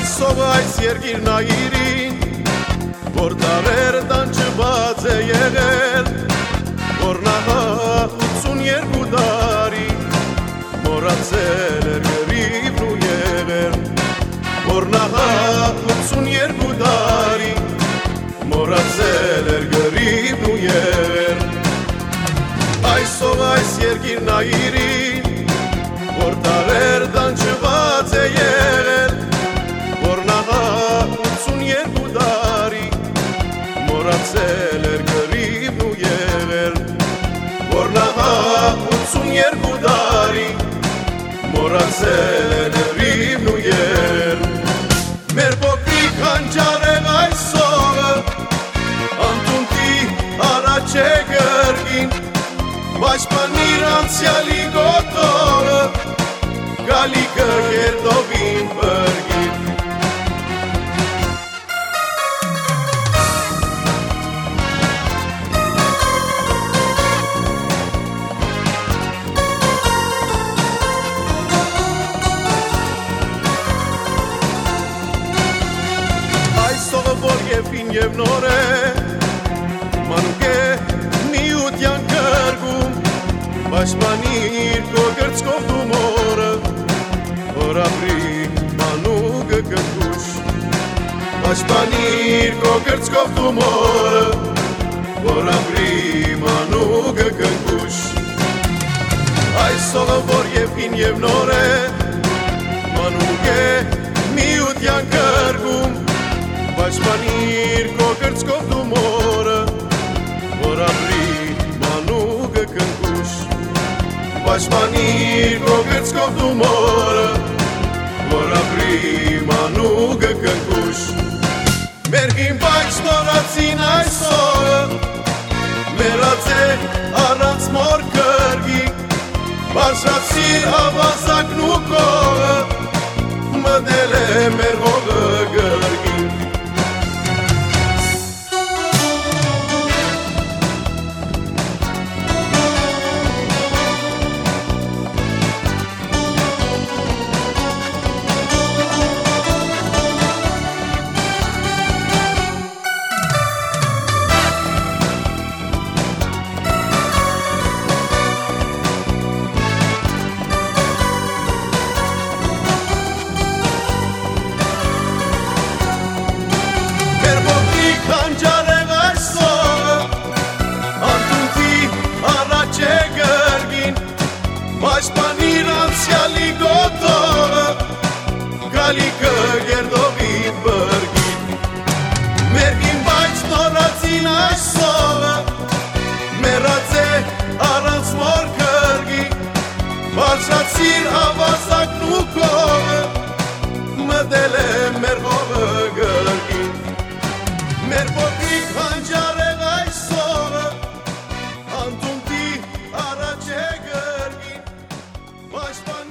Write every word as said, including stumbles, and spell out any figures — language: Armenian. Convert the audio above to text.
Այսով այս երկիր նայիրին, որ դարեր տանջված է եղել, որ նա ութսուներկու տարի մոռացել էր գրիվն ու եղել, որ նա ութսուներկու տարի մոռացել էր գրիվն ու եղել։ Այսով այս երկիր նայիրին, որ դարեր տանջված է եղել, որ նա ութսուներկու տարի մոռացել էր գրիվն ու եղել, որ նա ութսուներկու տարի մոռացել էր գրիվն ու եղել։ Մեր փոքրիկ հանճարեղ այսօրը անտունտի առաջ է գրգին, պաշտպանիր անցյալի գոտորը, գալիքը գերդովին բրգին։ Այսօրը որ եվին և նոր է, մանուկ է միության կրգում, պաշտպանիր քո գրծքով դու մորը, որ ապրի մանուկը կնքուշ, պաշտպանիր քո գրծքով դու մորը, որ ապրի մանուկը կնքուշ։ Այսօրը որ եվին և նոր է, մանուկ է միության կրգում, պաշտպանիր քո գրծքով դու մորը, որ ապրի մանուկը կնքուշ, պաշտպանիր քո գրծքով դու մորը, որ ապրի մանուկը կնքուշ։ Մերգին բայց նորացին այսօրը, մեռած է առանց մոր կրգի, բարձրացիր ավազակն ու կողը, մտել է մեր հողը գրգին։ Հանճարեղ այսօրը անտունտի առաջ է գրգին, պաշտպանիր անցյալի գոտորը, գալիքը գերդովին բրգին։ Մերգին բայց նորացին այսօրը, մեռած է առանց մոր կրգի, բարձրացիր ավազակն ու կողը, մտել է մեր հողը գրգին։ Մեր փոքրիկ հանճարեղ այսօրը անտունտի առաջ է գրգին, պաշտպանիր